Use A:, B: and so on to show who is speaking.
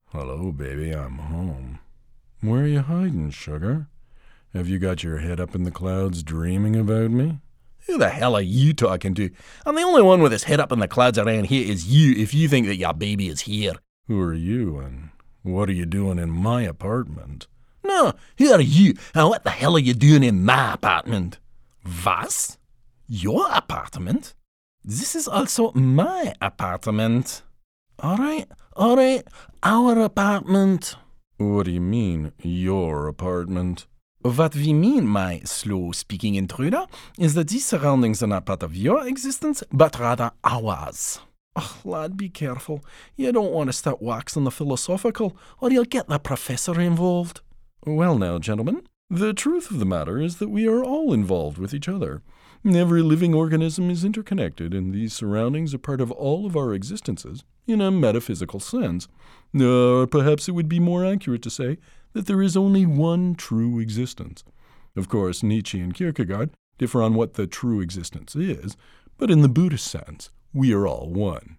A: Hello, baby, I'm home. Where are you hiding, sugar? Have you got your head up in the clouds dreaming about me?
B: Who the hell are you talking to? I'm the only one with his head up in the clouds around here is you if you think that your baby is here.
A: Who are you and what are you doing in my apartment?
B: No, who are you and what the hell are you doing in my apartment? Was? Your apartment? This is also my apartment. Alright, our apartment.
A: What do you mean, your apartment?
B: What we mean, my slow-speaking intruder, is that these surroundings are not part of your existence, but rather ours. Oh, lad, be careful. You don't want to start waxing the philosophical, or you'll get the professor involved.
A: Well now, gentlemen, the truth of the matter is that we are all involved with each other. Every living organism is interconnected, and these surroundings are part of all of our existences, in a metaphysical sense. Or perhaps it would be more accurate to say that there is only one true existence. Of course, Nietzsche and Kierkegaard differ on what the true existence is, but in the Buddhist sense, we are all one.